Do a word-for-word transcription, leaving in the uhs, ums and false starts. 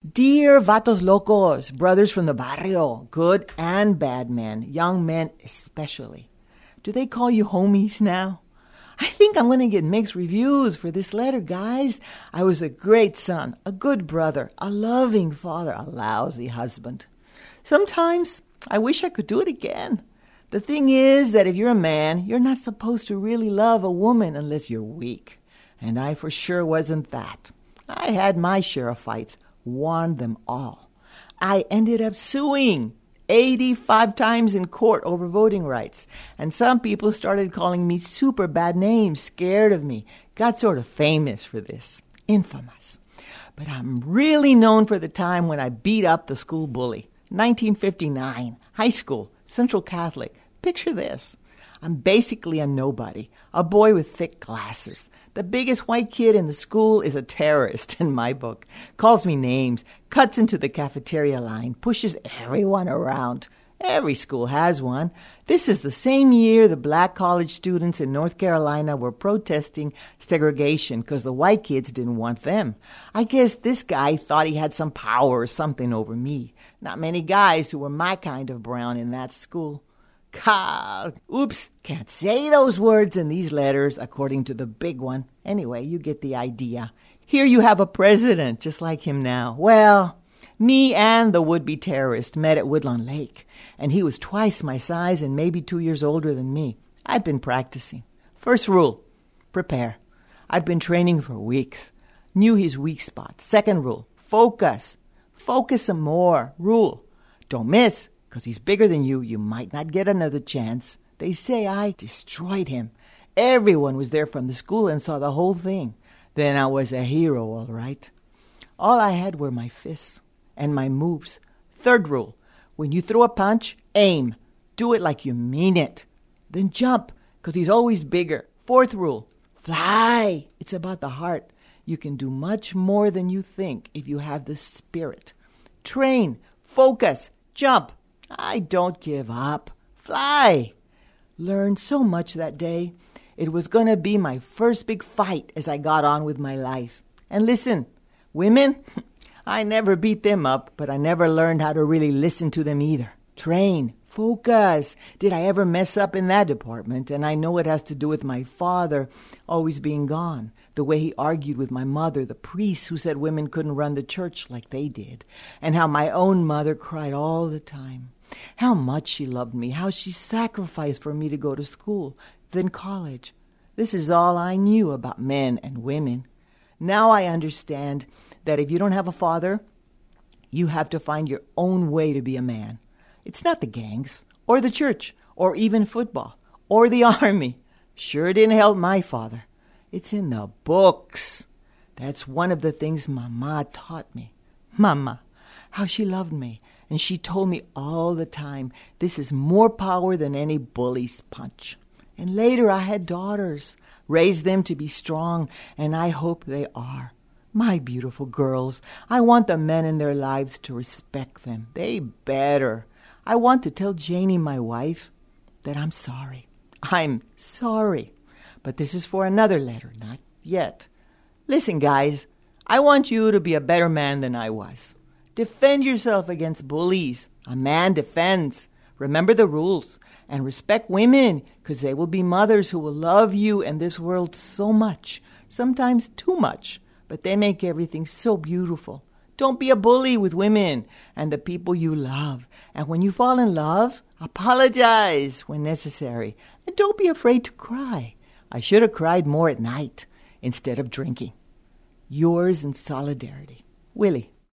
Dear Vatos Locos, brothers from the barrio, good and bad men, young men especially. Do they call you homies now? I think I'm going to get mixed reviews for this letter, guys. I was a great son, a good brother, a loving father, a lousy husband. Sometimes I wish I could do it again. The thing is that if you're a man, you're not supposed to really love a woman unless you're weak. And I for sure wasn't that. I had my share of fights, won them all. I ended up suing eighty-five times in court over voting rights. And some people started calling me super bad names, scared of me. Got sort of famous for this. Infamous. But I'm really known for the time when I beat up the school bully. nineteen fifty-nine, high school, Central Catholic. Picture this. I'm basically a nobody, a boy with thick glasses. The biggest white kid in the school is a terrorist in my book. Calls me names, cuts into the cafeteria line, pushes everyone around. Every school has one. This is the same year the black college students in North Carolina were protesting segregation because the white kids didn't want them. I guess this guy thought he had some power or something over me. Not many guys who were my kind of brown in that school. God, oops, can't say those words in these letters, according to the big one. Anyway, you get the idea. Here you have a president, just like him now. Well, me and the would-be terrorist met at Woodlawn Lake, and he was twice my size and maybe two years older than me. I'd been practicing. First rule, prepare. I'd been training for weeks. Knew his weak spots. Second rule, focus. Focus some more. Rule, don't miss. Because he's bigger than you, you might not get another chance. They say I destroyed him. Everyone was there from the school and saw the whole thing. Then I was a hero, all right. All I had were my fists and my moves. Third rule, when you throw a punch, aim. Do it like you mean it. Then jump, because he's always bigger. Fourth rule, fly. It's about the heart. You can do much more than you think if you have the spirit. Train, focus, jump. I don't give up. Fly. Learned so much that day. It was going to be my first big fight as I got on with my life. And listen, women, I never beat them up, but I never learned how to really listen to them either. Train. Focus. Did I ever mess up in that department? And I know it has to do with my father always being gone. The way he argued with my mother, the priest who said women couldn't run the church like they did. And how my own mother cried all the time. How much she loved me. How she sacrificed for me to go to school. Then college. This is all I knew about men and women. Now I understand that if you don't have a father, you have to find your own way to be a man. It's not the gangs, or the church, or even football, or the army. Sure didn't help my father. It's in the books. That's one of the things Mama taught me. Mama, how she loved me. And she told me all the time, this is more power than any bully's punch. And later I had daughters, raised them to be strong, and I hope they are. My beautiful girls, I want the men in their lives to respect them. They better. I want to tell Janie, my wife, that I'm sorry. I'm sorry. But this is for another letter, not yet. Listen, guys, I want you to be a better man than I was. Defend yourself against bullies. A man defends. Remember the rules. And respect women, because they will be mothers who will love you and this world so much. Sometimes too much. But they make everything so beautiful. Don't be a bully with women and the people you love. And when you fall in love, apologize when necessary. And don't be afraid to cry. I should have cried more at night instead of drinking. Yours in solidarity, Willie.